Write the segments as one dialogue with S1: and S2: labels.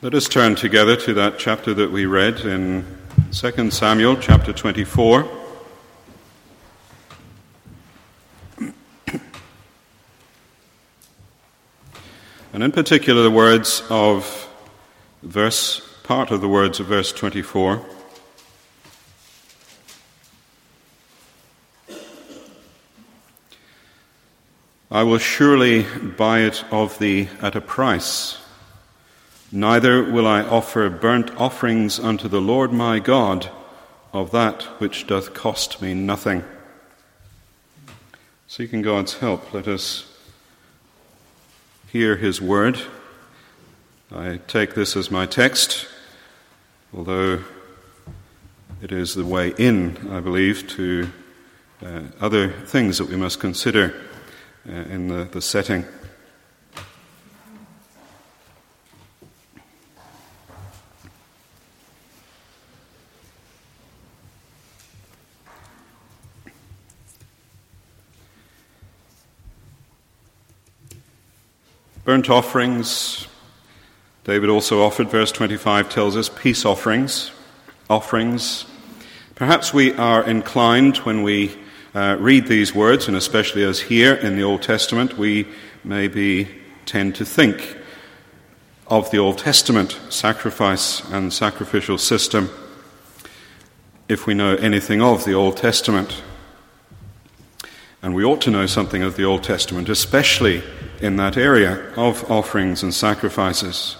S1: Let us turn together to that chapter that we read in 2 Samuel, chapter 24. And in particular, part of the words of verse 24. I will surely buy it of thee at a price. Neither will I offer burnt offerings unto the Lord my God of that which doth cost me nothing. Seeking God's help, let us hear his word. I take this as my text, although it is the way in, I believe, to other things that we must consider in the setting. Burnt offerings, David also offered, verse 25 tells us, peace offerings. Perhaps we are inclined when we read these words, and especially as here in the Old Testament, we maybe tend to think of the Old Testament sacrifice and sacrificial system, if we know anything of the Old Testament. And we ought to know something of the Old Testament, especially in that area of offerings and sacrifices.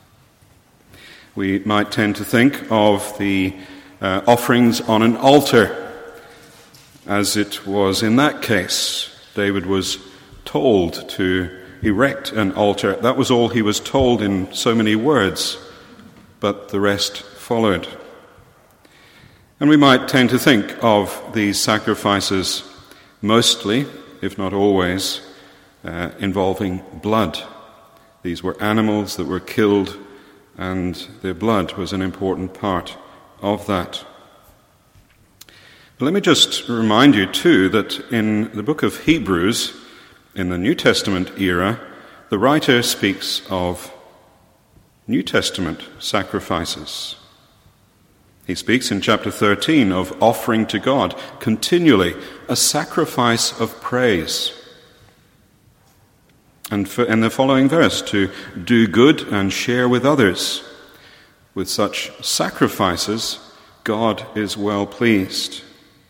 S1: We might tend to think of the offerings on an altar, as it was in that case. David was told to erect an altar. That was all he was told in so many words, but the rest followed. And we might tend to think of these sacrifices mostly, if not always, involving blood. These were animals that were killed, and their blood was an important part of that. But let me just remind you too that in the book of Hebrews, in the New Testament era, the writer speaks of New Testament sacrifices. He speaks in chapter 13 of offering to God continually a sacrifice of praise. And in the following verse, to do good and share with others. With such sacrifices, God is well pleased.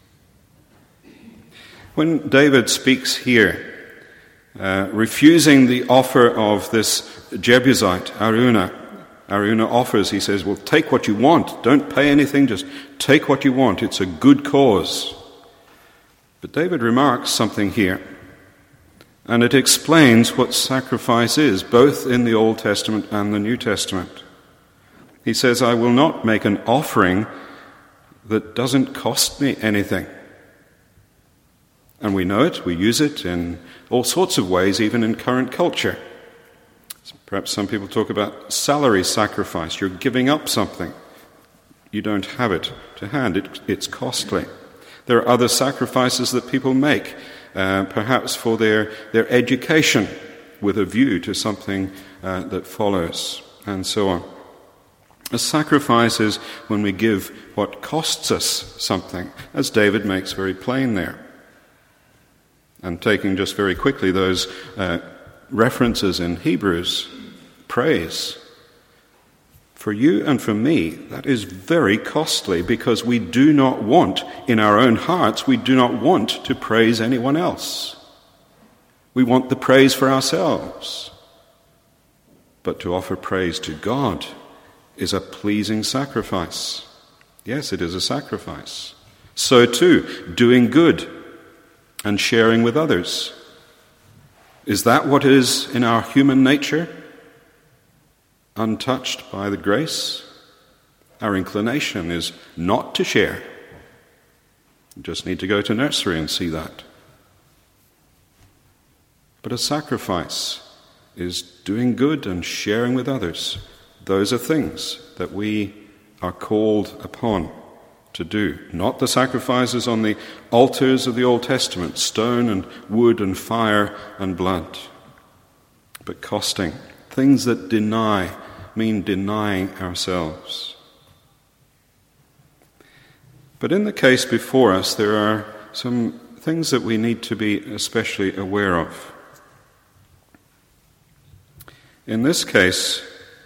S1: When David speaks here, refusing the offer of this Jebusite, Araunah offers, he says, well, take what you want. Don't pay anything, just take what you want. It's a good cause. But David remarks something here, and it explains what sacrifice is, both in the Old Testament and the New Testament. He says, I will not make an offering that doesn't cost me anything. And we know it, we use it in all sorts of ways, even in current culture. Perhaps some people talk about salary sacrifice. You're giving up something. You don't have it to hand. It's costly. There are other sacrifices that people make, perhaps for their education, with a view to something that follows, and so on. A sacrifice is when we give what costs us something, as David makes very plain there. And taking just very quickly those references in Hebrews, praise. For you and for me, that is very costly, because we do not want, in our own hearts, we do not want to praise anyone else. We want the praise for ourselves. But to offer praise to God is a pleasing sacrifice. Yes, it is a sacrifice. So too, doing good and sharing with others. Is that what is in our human nature? Untouched by the grace? Our inclination is not to share. You just need to go to nursery and see that. But a sacrifice is doing good and sharing with others. Those are things that we are called upon to do. Not the sacrifices on the altars of the Old Testament, stone and wood and fire and blood, but costing, things that deny mean denying ourselves. But in the case before us, there are some things that we need to be especially aware of. In this case,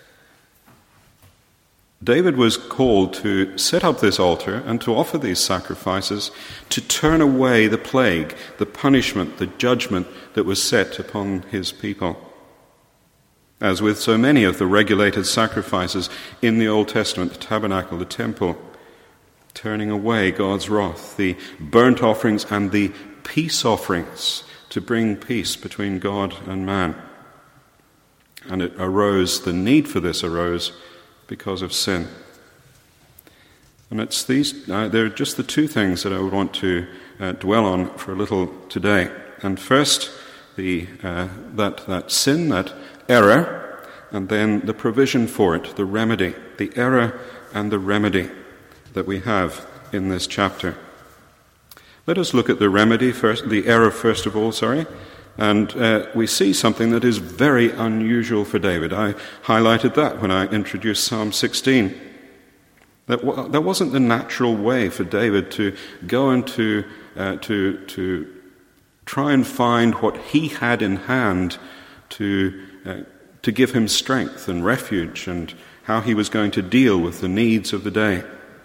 S1: David was called to set up this altar and to offer these sacrifices to turn away the plague, the punishment, the judgment that was set upon his people. As with so many of the regulated sacrifices in the Old Testament, the tabernacle, the temple, turning away God's wrath, the burnt offerings and the peace offerings to bring peace between God and man. And the need for this arose because of sin. And they're just the two things that I would want to dwell on for a little today. And first, that sin, that error, and then the provision for it, the remedy, the error and the remedy that we have in this chapter. Let us look at the remedy first, the error first of all, and we see something that is very unusual for David. I highlighted that when I introduced Psalm 16. That wasn't the natural way for David to go and to try and find what he had in hand to give him strength and refuge, and how he was going to deal with the needs of the day.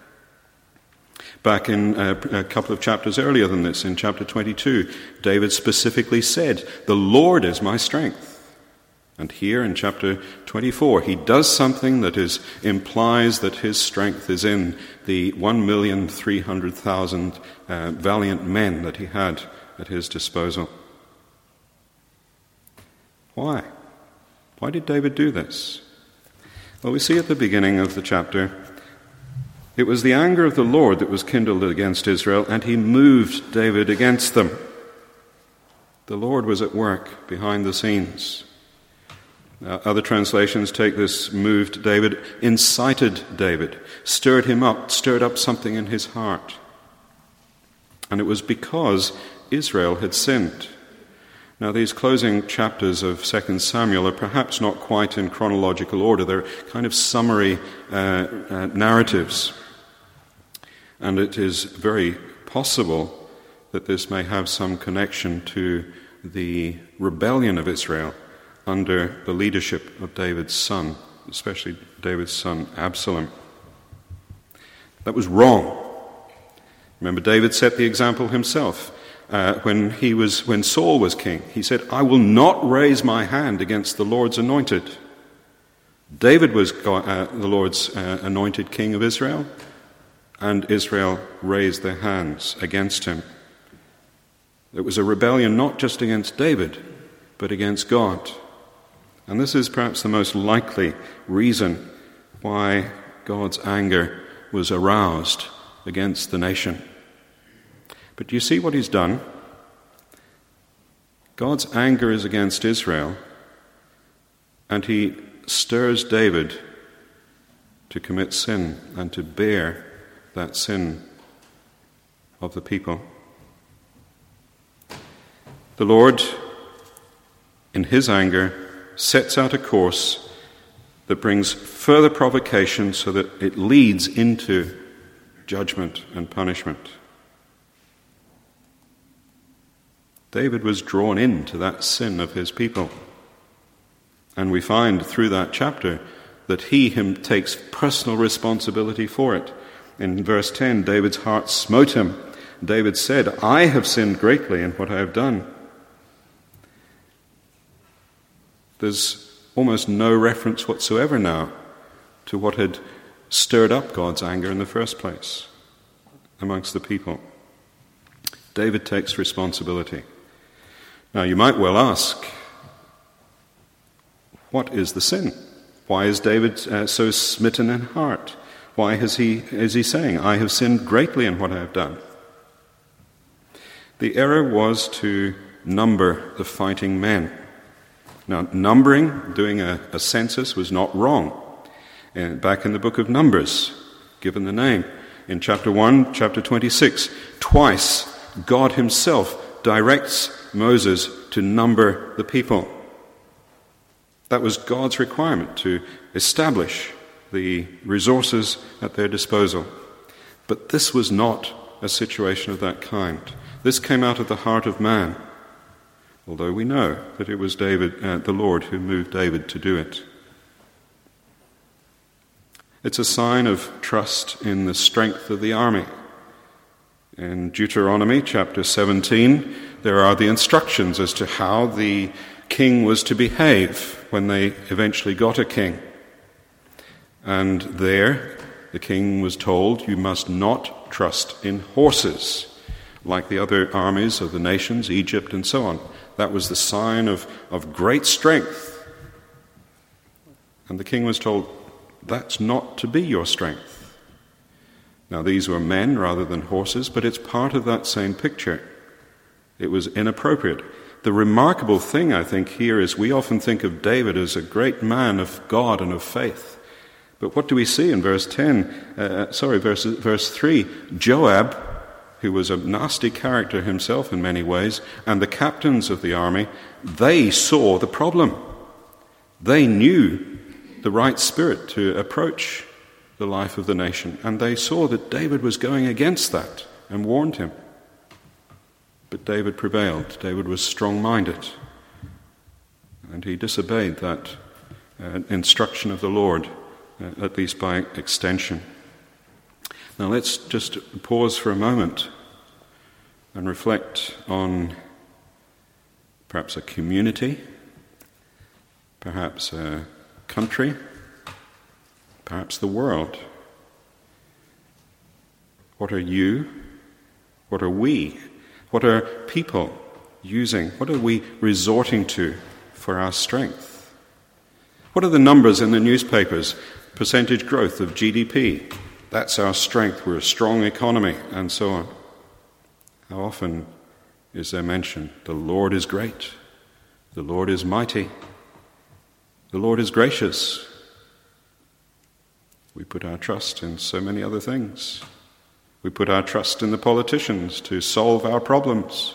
S1: Back in a couple of chapters earlier than this, in chapter 22, David specifically said, "The Lord is my strength." And here in chapter 24, he does something that implies that his strength is in the 1,300,000 valiant men that he had at his disposal. Why? Why did David do this? Well, we see at the beginning of the chapter, it was the anger of the Lord that was kindled against Israel, and he moved David against them. The Lord was at work behind the scenes. Other translations take this moved David, incited David, stirred him up, stirred up something in his heart. And it was because Israel had sinned. Now, these closing chapters of 2 Samuel are perhaps not quite in chronological order. They're kind of summary narratives. And it is very possible that this may have some connection to the rebellion of Israel under the leadership of David's son, especially David's son Absalom. That was wrong. Remember, David set the example himself. When Saul was king, he said, "I will not raise my hand against the Lord's anointed." David was the Lord's anointed king of Israel, and Israel raised their hands against him. It was a rebellion not just against David, but against God. And this is perhaps the most likely reason why God's anger was aroused against the nation. But do you see what he's done? God's anger is against Israel, and he stirs David to commit sin and to bear that sin of the people. The Lord, in his anger, sets out a course that brings further provocation so that it leads into judgment and punishment. David was drawn into that sin of his people. And we find through that chapter that he takes personal responsibility for it. In verse 10, David's heart smote him. David said, "I have sinned greatly in what I have done." There's almost no reference whatsoever now to what had stirred up God's anger in the first place amongst the people. David takes responsibility. Now, you might well ask, what is the sin? Why is David so smitten in heart? Why is he saying, "I have sinned greatly in what I have done"? The error was to number the fighting men. Now, numbering, doing a census, was not wrong. Back in the book of Numbers, given the name, in chapter 1, chapter 26, twice God himself directs Moses to number the people. That was God's requirement, to establish the resources at their disposal. But this was not a situation of that kind. This came out of the heart of man, although we know that it was the Lord who moved David to do it. It's a sign of trust in the strength of the army. In Deuteronomy chapter 17, there are the instructions as to how the king was to behave when they eventually got a king. And there, the king was told, you must not trust in horses, like the other armies of the nations, Egypt and so on. That was the sign of great strength. And the king was told, that's not to be your strength. Now, these were men rather than horses, but it's part of that same picture. It was inappropriate. The remarkable thing, I think, here is we often think of David as a great man of God and of faith. But what do we see in verse 3? Joab, who was a nasty character himself in many ways, and the captains of the army, they saw the problem. They knew the right spirit to approach the life of the nation, and they saw that David was going against that and warned him. But David prevailed. David was strong-minded, and he disobeyed that instruction of the Lord, at least by extension. Now let's just pause for a moment and reflect on perhaps a community, perhaps a country, perhaps the world. What are you? What are we? What are people using? What are we resorting to for our strength? What are the numbers in the newspapers? Percentage growth of GDP. That's our strength. We're a strong economy, and so on. How often is there mention? The Lord is great. The Lord is mighty. The Lord is gracious. We put our trust in so many other things. We put our trust in the politicians to solve our problems.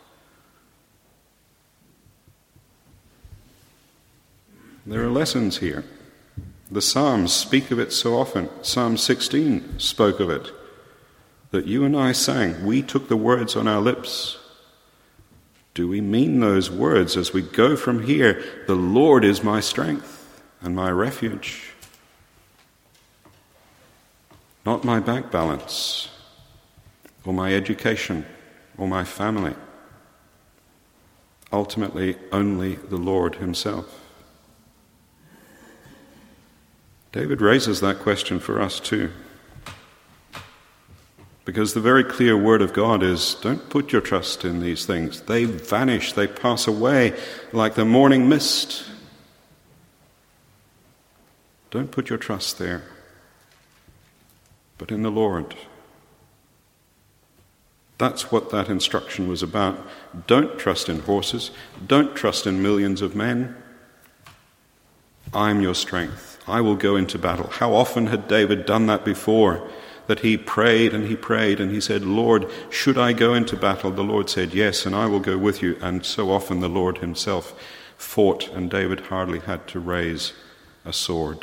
S1: There are lessons here. The Psalms speak of it so often. Psalm 16 spoke of it, that you and I sang. We took the words on our lips. Do we mean those words as we go from here? The Lord is my strength and my refuge. Not my bank balance, or my education, or my family. Ultimately, only the Lord himself. David raises that question for us too. Because the very clear word of God is, don't put your trust in these things. They vanish, they pass away like the morning mist. Don't put your trust there, but in the Lord. That's what that instruction was about. Don't trust in horses. Don't trust in millions of men. I'm your strength. I will go into battle. How often had David done that before? That he prayed and he said, Lord, should I go into battle? The Lord said, yes, and I will go with you. And so often the Lord himself fought, and David hardly had to raise a sword.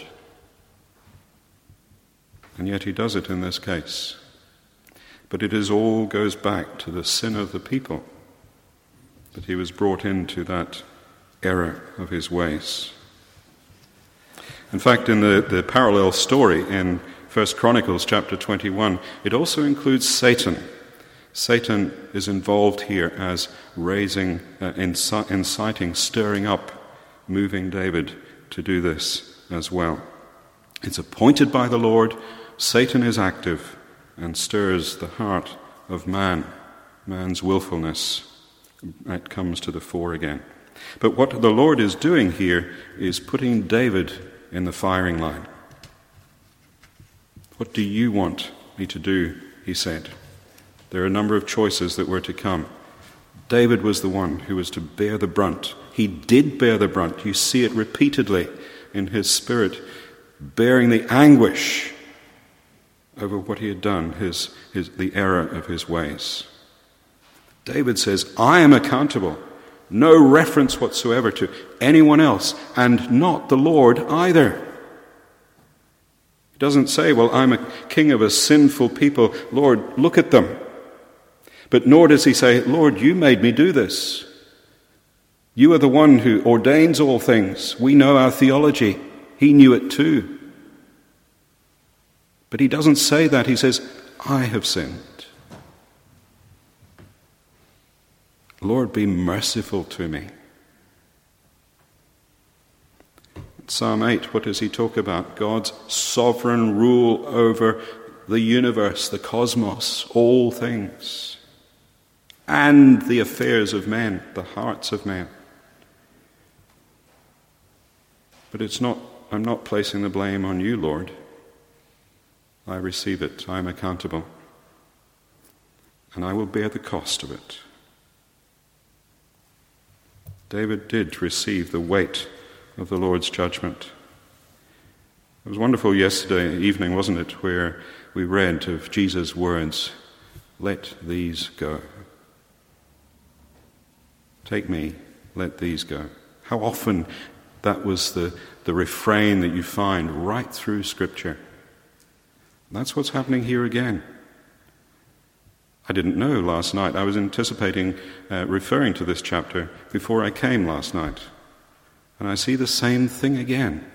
S1: And yet he does it in this case. But it all goes back to the sin of the people, that he was brought into that error of his ways. In fact, in the parallel story in 1 Chronicles chapter 21, it also includes Satan. Satan is involved here as raising, inciting, stirring up, moving David to do this as well. It's appointed by the Lord. Satan is active and stirs the heart of man's willfulness. It comes to the fore again. But what the Lord is doing here is putting David in the firing line. What do you want me to do? He said. There are a number of choices that were to come. David was the one who was to bear the brunt. He did bear the brunt. You see it repeatedly in his spirit, bearing the anguish over what he had done, the error of his ways. David says, I am accountable No reference whatsoever to anyone else, and not the Lord either. He doesn't say, well, I'm a king of a sinful people. Lord, look at them. But nor does he say, Lord, you made me do this. You are the one who ordains all things. We know our theology. He knew it too. But he doesn't say that. He says, I have sinned. Lord, be merciful to me. Psalm 8, what does he talk about? God's sovereign rule over the universe, the cosmos, all things, and the affairs of men, the hearts of men. But I'm not placing the blame on you, Lord. I receive it. I am accountable. And I will bear the cost of it. David did receive the weight of the Lord's judgment. It was wonderful yesterday evening, wasn't it, where we read of Jesus' words, let these go. Take me, let these go. How often that was the refrain that you find right through Scripture. That's what's happening here again. I didn't know last night. I was anticipating referring to this chapter before I came last night. And I see the same thing again.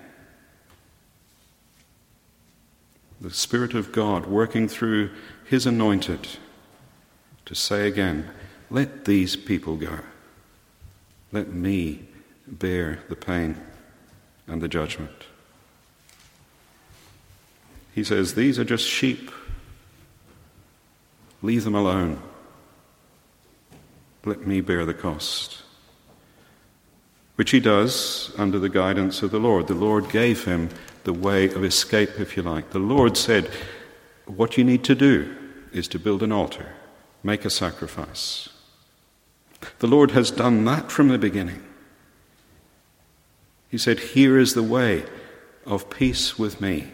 S1: The Spirit of God working through His anointed to say again, let these people go. Let me bear the pain and the judgment. He says, these are just sheep. Leave them alone. Let me bear the cost. Which he does under the guidance of the Lord. The Lord gave him the way of escape, if you like. The Lord said, what you need to do is to build an altar, make a sacrifice. The Lord has done that from the beginning. He said, here is the way of peace with me.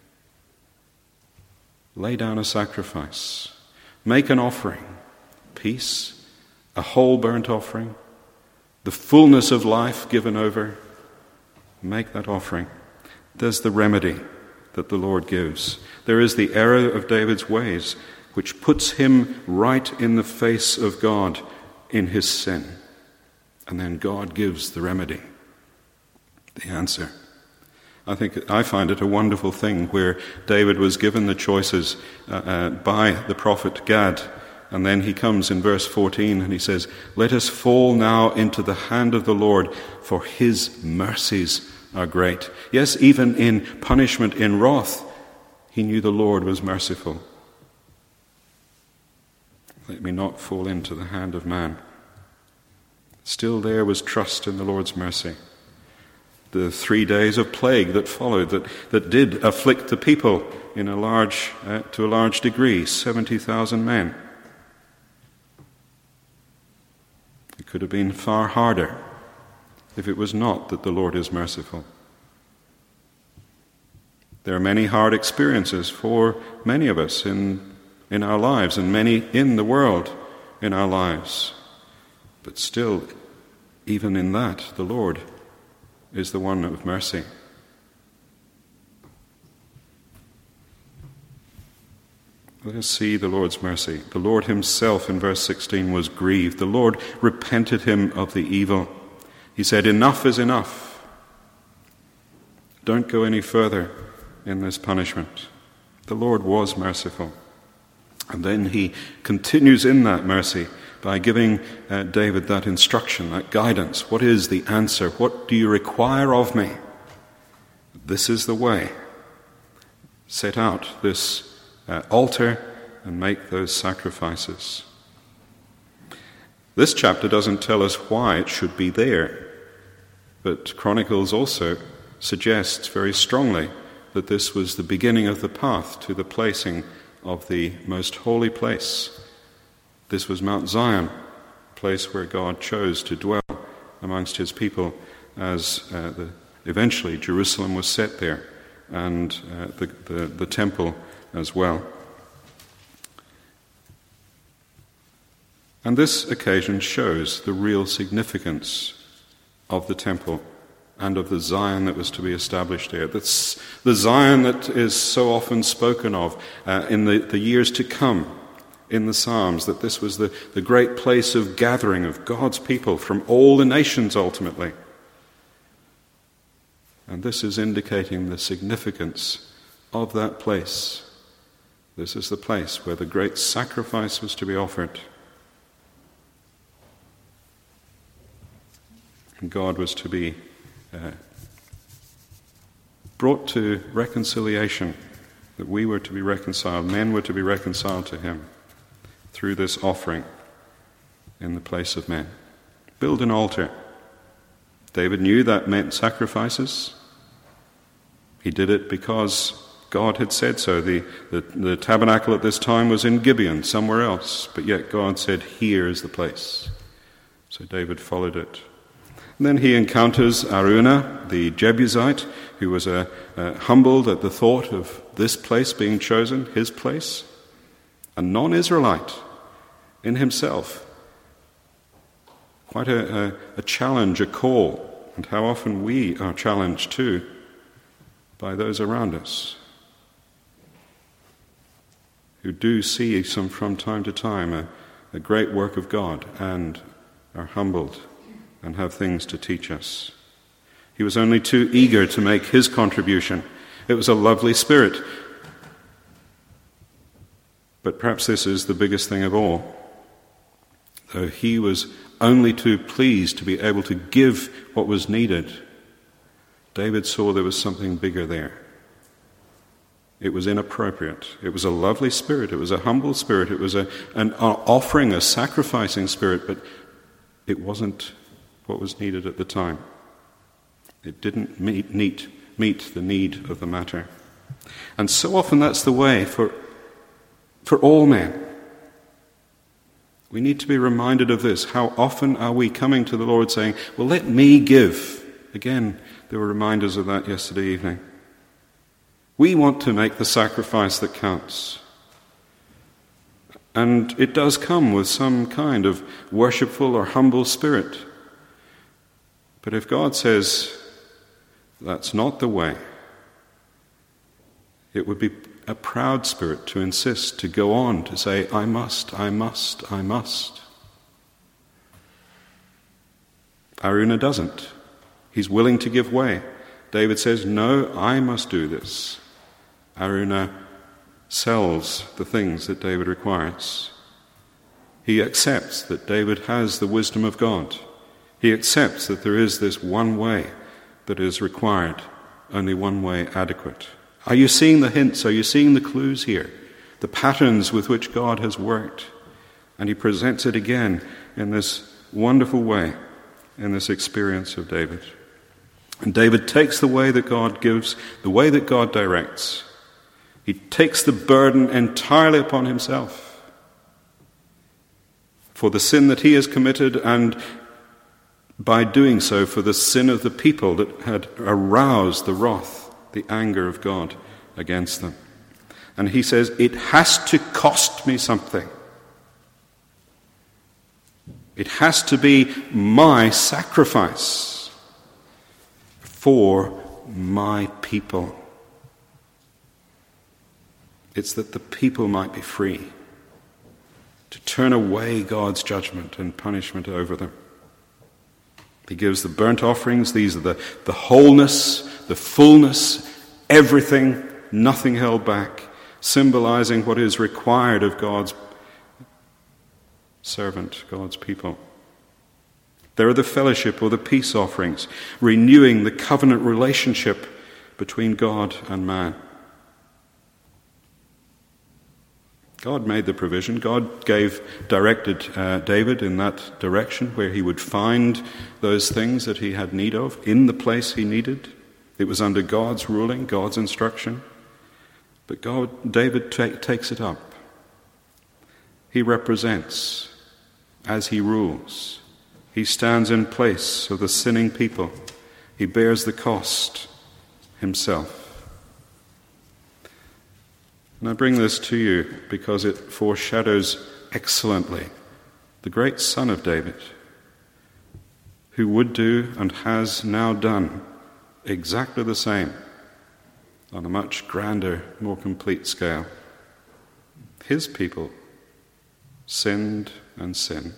S1: Lay down a sacrifice. Make an offering, peace, a whole burnt offering, the fullness of life given over. Make that offering. There's the remedy that the Lord gives. There is the error of David's ways, which puts him right in the face of God in his sin. And then God gives the remedy, the answer. I find it a wonderful thing where David was given the choices by the prophet Gad, and then he comes in verse 14 and he says, let us fall now into the hand of the Lord, for his mercies are great. Yes, even in punishment, in wrath, he knew the Lord was merciful. Let me not fall into the hand of man. Still there was trust in the Lord's mercy. The 3 days of plague that followed, that did afflict the people to a large degree, 70,000 men. It could have been far harder if it was not that the Lord is merciful. There are many hard experiences for many of us in our lives, and many in the world in our lives. But still, even in that, the Lord is the one of mercy. Let us see the Lord's mercy. The Lord himself, in verse 16, was grieved. The Lord repented him of the evil. He said, enough is enough. Don't go any further in this punishment. The Lord was merciful. And then he continues in that mercy by giving David that instruction, that guidance. What is the answer? What do you require of me? This is the way. Set out this altar and make those sacrifices. This chapter doesn't tell us why it should be there, but Chronicles also suggests very strongly that this was the beginning of the path to the placing of the most holy place. This was Mount Zion, a place where God chose to dwell amongst his people as eventually Jerusalem was set there, and the temple as well. And this occasion shows the real significance of the temple and of the Zion that was to be established here. That's the Zion that is so often spoken of in the years to come in the Psalms, that this was the great place of gathering of God's people from all the nations ultimately. And this is indicating the significance of that place. This is the place where the great sacrifice was to be offered. And God was to be brought to reconciliation, that we were to be reconciled, men were to be reconciled to him through this offering in the place of men. Build an altar. David knew that meant sacrifices. He did it because God had said so. The tabernacle at this time was in Gibeon, somewhere else, but yet God said, here is the place. So David followed it. And then he encounters Araunah, the Jebusite, who was humbled at the thought of this place being chosen, his place, a non-Israelite in himself. Quite a challenge, a call, and how often we are challenged too by those around us who do see from time to time a great work of God and are humbled and have things to teach us. He was only too eager to make his contribution. It was a lovely spirit. But perhaps this is the biggest thing of all. Though he was only too pleased to be able to give what was needed, David saw there was something bigger there. It was inappropriate. It was a lovely spirit. It was a humble spirit. It was an offering, a sacrificing spirit, but it wasn't what was needed at the time. It didn't meet the need of the matter. And so often that's the way for all men. We need to be reminded of this. How often are we coming to the Lord saying, well, let me give. Again, there were reminders of that yesterday evening. We want to make the sacrifice that counts. And it does come with some kind of worshipful or humble spirit. But if God says that's not the way, it would be a proud spirit to insist, to go on, to say, I must, I must, I must. Araunah doesn't. He's willing to give way. David says, no, I must do this. Araunah sells the things that David requires. He accepts that David has the wisdom of God. He accepts that there is this one way that is required, only one way adequate. Are you seeing the hints? Are you seeing the clues here? The patterns with which God has worked. And he presents it again in this wonderful way, in this experience of David. And David takes the way that God gives, the way that God directs. He takes the burden entirely upon himself for the sin that he has committed, and by doing so for the sin of the people that had aroused the wrath, the anger of God against them. And he says, it has to cost me something. It has to be my sacrifice for my people. It's that the people might be free to turn away God's judgment and punishment over them. He gives the burnt offerings. These are the wholeness, the fullness, everything, nothing held back, symbolizing what is required of God's servant, God's people. There are the fellowship or the peace offerings, renewing the covenant relationship between God and man. God made the provision. God directed David in that direction where he would find those things that he had need of in the place he needed. It was under God's ruling, God's instruction. But David takes it up. He represents as he rules. He stands in place of the sinning people. He bears the cost himself. And I bring this to you because it foreshadows excellently the great son of David, who would do and has now done exactly the same on a much grander, more complete scale. His people sinned and sin.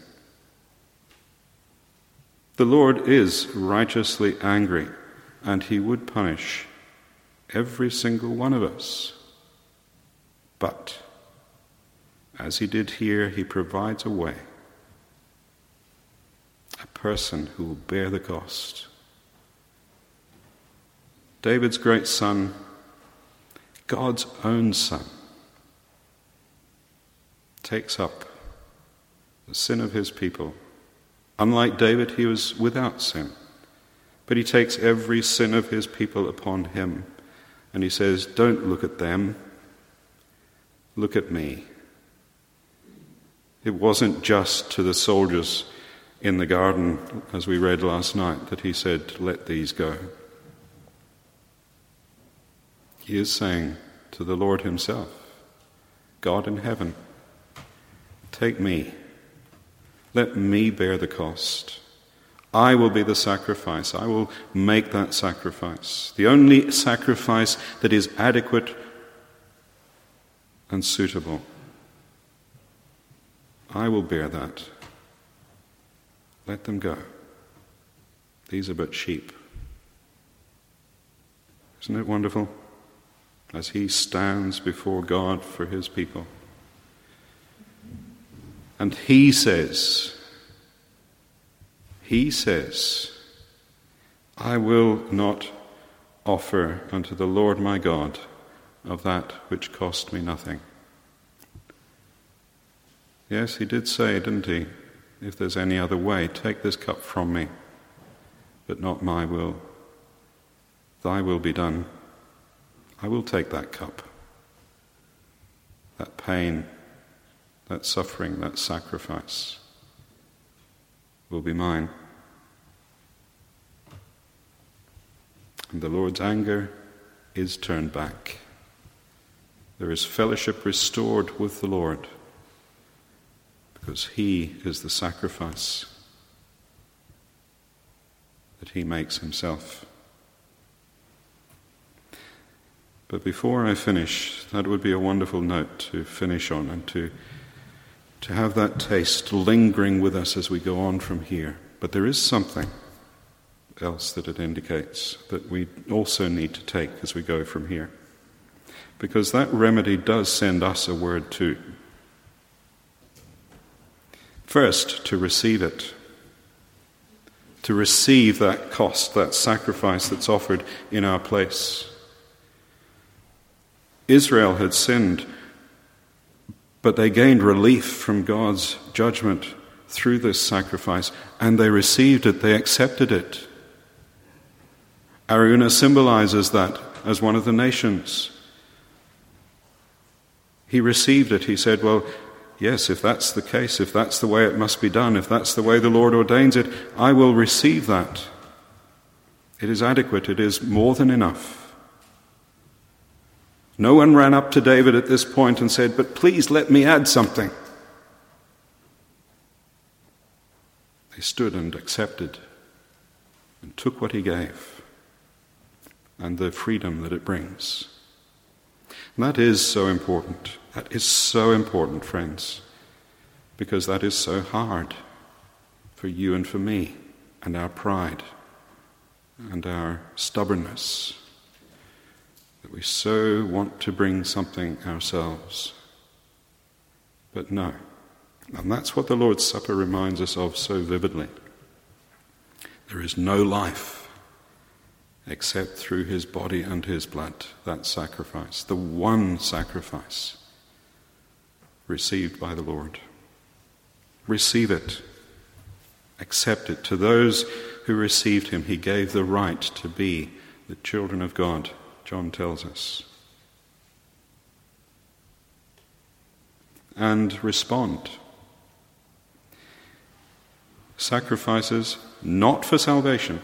S1: The Lord is righteously angry, and he would punish every single one of us. But, as he did here, he provides a way, a person who will bear the cost. David's great son, God's own son, takes up the sin of his people. Unlike David, he was without sin, but he takes every sin of his people upon him, and he says, don't look at them, look at me. It wasn't just to the soldiers in the garden, as we read last night, that he said, let these go. He is saying to the Lord himself, God in heaven, take me. Let me bear the cost. I will be the sacrifice. I will make that sacrifice. The only sacrifice that is adequate and suitable. I will bear that. Let them go. These are but sheep. Isn't it wonderful? As he stands before God for his people. And he says, I will not offer unto the Lord my God of that which cost me nothing. Yes, he did say, didn't he? If there's any other way, take this cup from me, but not my will. Thy will be done. I will take that cup, that pain, that suffering, that sacrifice will be mine. And the Lord's anger is turned back. There is fellowship restored with the Lord because he is the sacrifice that he makes himself. But before I finish, that would be a wonderful note to finish on and to have that taste lingering with us as we go on from here. But there is something else that it indicates that we also need to take as we go from here. Because that remedy does send us a word too. First, to receive it. To receive that cost, that sacrifice that's offered in our place. Israel had sinned, but they gained relief from God's judgment through this sacrifice, and they received it, they accepted it. Araunah symbolizes that as one of the nations. He received it. He said, well, yes, if that's the case, if that's the way it must be done, if that's the way the Lord ordains it, I will receive that. It is adequate. It is more than enough. No one ran up to David at this point and said, but please let me add something. They stood and accepted and took what he gave and the freedom that it brings. And that is so important. That is so important, friends, because that is so hard for you and for me and our pride and our stubbornness. That we so want to bring something ourselves. But no. And that's what the Lord's Supper reminds us of so vividly. There is no life except through his body and his blood, that sacrifice, the one sacrifice received by the Lord. Receive it. Accept it. To those who received him, he gave the right to be the children of God. John tells us. And respond. Sacrifices not for salvation,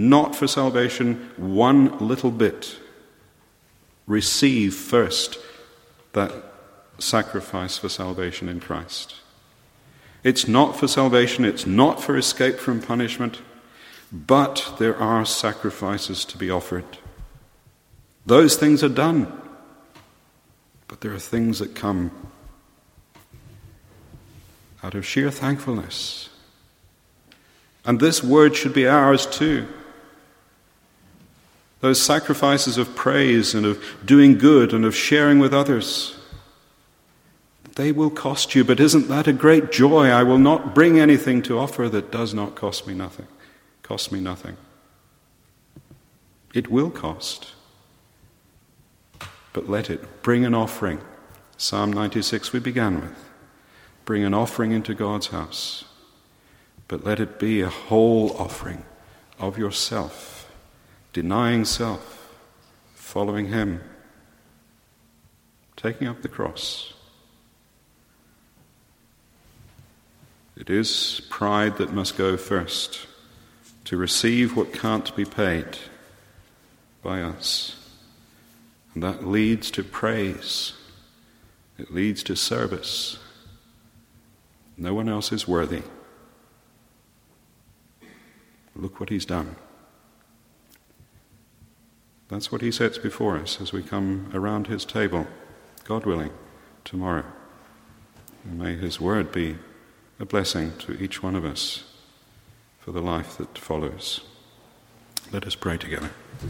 S1: one little bit. Receive first that sacrifice for salvation in Christ. It's not for salvation, it's not for escape from punishment, but there are sacrifices to be offered. Those things are done, but there are things that come out of sheer thankfulness. And this word should be ours too. Those sacrifices of praise and of doing good and of sharing with others, they will cost you, but isn't that a great joy? I will not bring anything to offer that does not cost me nothing. It will cost, but let it. Bring an offering. Psalm 96 we began with. Bring an offering into God's house, but let it be a whole offering of yourself, denying self, following him, taking up the cross. It is pride that must go first, to receive what can't be paid by us. And that leads to praise. It leads to service. No one else is worthy. Look what he's done. That's what he sets before us as we come around his table, God willing, tomorrow. And may his word be a blessing to each one of us for the life that follows. Let us pray together.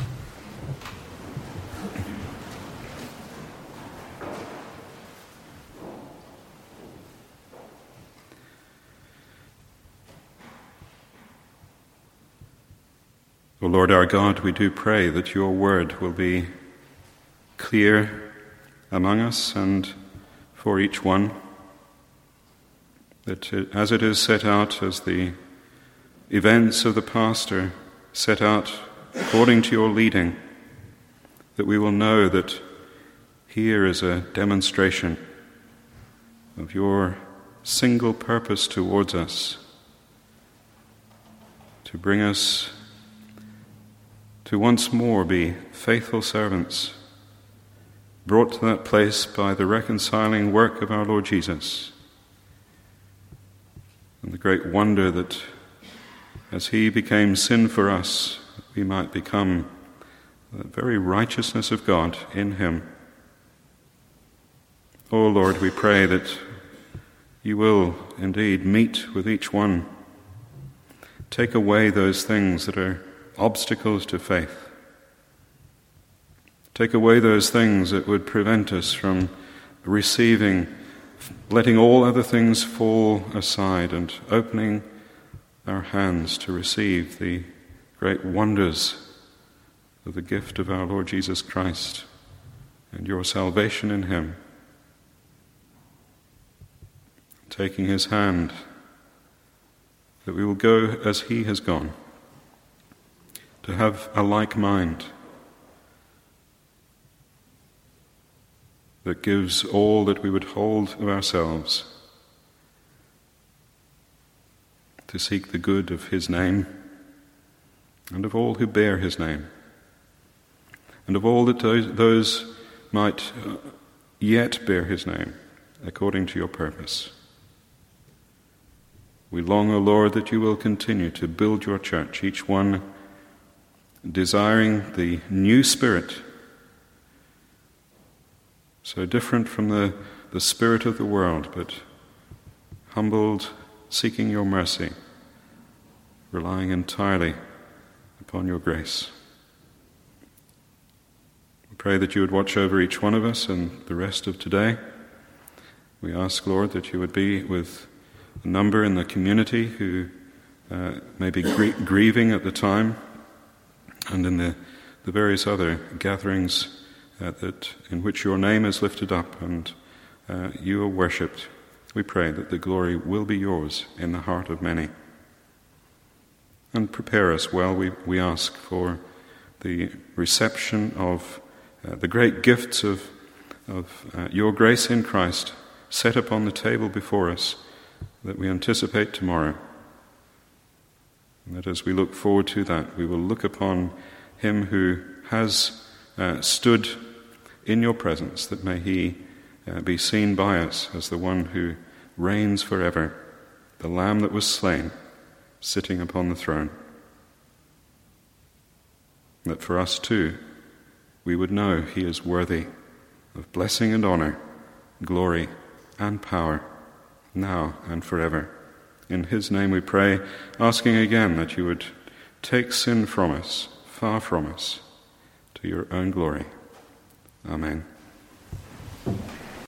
S1: O Lord our God, we do pray that your word will be clear among us and for each one, that as it is set out, as the events of the past are set out according to your leading, that we will know that here is a demonstration of your single purpose towards us, to bring us to once more be faithful servants, brought to that place by the reconciling work of our Lord Jesus, and the great wonder that as he became sin for us, we might become the very righteousness of God in him. O Lord, we pray that you will indeed meet with each one, take away those things that are obstacles to faith. Take away those things that would prevent us from receiving, letting all other things fall aside and opening our hands to receive the great wonders of the gift of our Lord Jesus Christ and your salvation in him. Taking his hand, that we will go as he has gone, to have a like mind that gives all that we would hold of ourselves, to seek the good of his name and of all who bear his name, and of all that those might yet bear his name according to your purpose. We long, O Lord, that you will continue to build your church, each one desiring the new spirit, so different from the spirit of the world, but humbled, seeking your mercy, relying entirely upon your grace. We pray that you would watch over each one of us and the rest of today. We ask, Lord, that you would be with a number in the community who may be grieving at the time, and in the various other gatherings that in which your name is lifted up and you are worshipped. We pray that the glory will be yours in the heart of many. And prepare us well, we ask, for the reception of the great gifts of your grace in Christ set upon the table before us that we anticipate tomorrow. And that as we look forward to that, we will look upon him who has stood in your presence, that may he be seen by us as the one who reigns forever the Lamb that was slain, sitting upon the throne. That for us too, we would know he is worthy of blessing and honor, glory and power, now and forever. In his name we pray, asking again that you would take sin from us, far from us, to your own glory. Amen.